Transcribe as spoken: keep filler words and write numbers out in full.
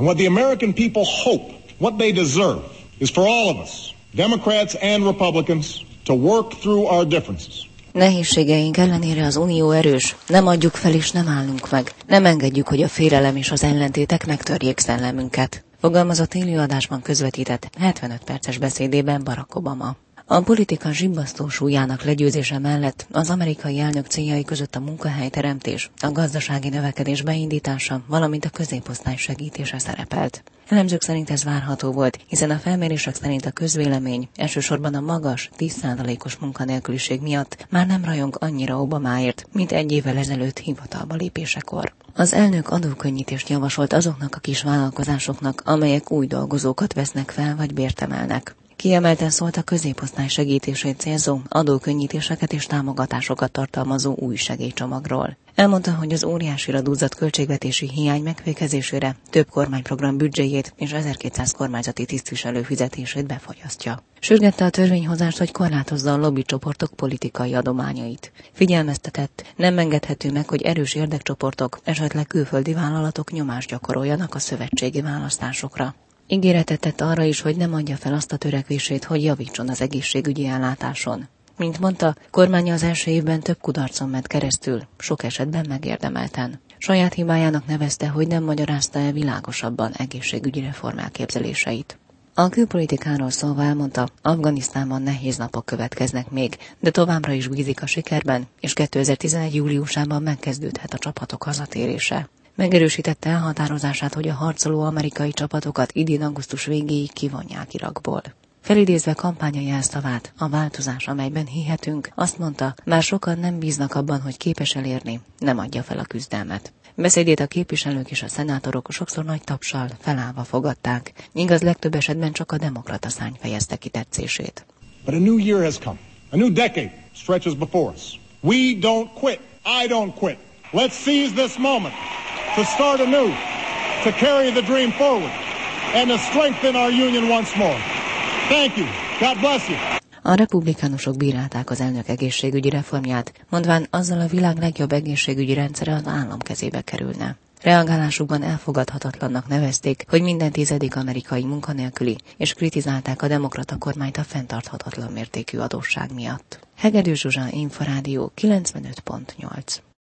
And what the American people hope, what they deserve, is for all of us, Democrats and Republicans, to work through our differences. Nehézségeink ellenére az Unió erős, nem adjuk fel és nem állunk meg. Nem engedjük, hogy a félelem és az ellentétek megtörjék szellemünket. Fogalmazott élőadásban közvetített hetvenöt perces beszédében Barack Obama. A politika zsibbasztó súlyának legyőzése mellett az amerikai elnök céljai között a munkahelyteremtés, a gazdasági növekedés beindítása, valamint a középosztály segítése szerepelt. Elemzők szerint ez várható volt, hiszen a felmérések szerint a közvélemény elsősorban a magas, tíz százalékos munkanélküliség miatt már nem rajong annyira Obamáért, mint egy évvel ezelőtt hivatalba lépésekor. Az elnök adókönnyítést javasolt azoknak a kis vállalkozásoknak, amelyek új dolgozókat vesznek fel vagy bért emelnek. Kiemelten szólt a középosztály segítését célzó adókönnyítéseket és támogatásokat tartalmazó új segélycsomagról. Elmondta, hogy az óriásira duzzadt költségvetési hiány megfékezésére több kormányprogram büdzséjét és ezerkétszáz kormányzati tisztviselő fizetését befagyasztja. Sürgette a törvényhozást, hogy korlátozza a lobbycsoportok politikai adományait. Figyelmeztetett, nem engedhető meg, hogy erős érdekcsoportok, esetleg külföldi vállalatok nyomást gyakoroljanak a szövetségi választásokra. Ígéretet tett arra is, hogy nem adja fel azt a törekvését, hogy javítson az egészségügyi ellátáson. Mint mondta, kormánya az első évben több kudarcon ment keresztül, sok esetben megérdemelten. Saját hibájának nevezte, hogy nem magyarázta el világosabban egészségügyi reform elképzeléseit. A külpolitikáról szólva elmondta, Afganisztánban nehéz napok következnek még, de továbbra is bízik a sikerben, és kétezer-tizenegy júliusában megkezdődhet a csapatok hazatérése. Megerősítette elhatározását, hogy a harcoló amerikai csapatokat idén augusztus végéig kivonják Irakból. Felidézve kampánya jelszavát, a változás, amelyben hihetünk, azt mondta, már sokan nem bíznak abban, hogy képes elérni, nem adja fel a küzdelmet. Beszédét a képviselők és a szenátorok sokszor nagy tapssal felállva fogadták, igaz legtöbb esetben csak a demokrata szány fejezte ki tetszését. But a new year has come. A new decade stretches before us. We don't quit. I don't quit. Let's seize this moment to start anew, to carry the dream forward, and to strengthen our union once more. Thank you. God bless you. A republikánusok bírálták az elnök egészségügyi reformját, mondván azzal a világ legjobb egészségügyi rendszere az állam kezébe kerülne. Reagálásukban elfogadhatatlannak nevezték, hogy minden tizedik amerikai munkanélküli, és kritizálták a demokrata kormányt a fenntarthatatlan mértékű adósság miatt. Hegedűs Zsuzsa, Inforádió kilencvenöt pont nyolc.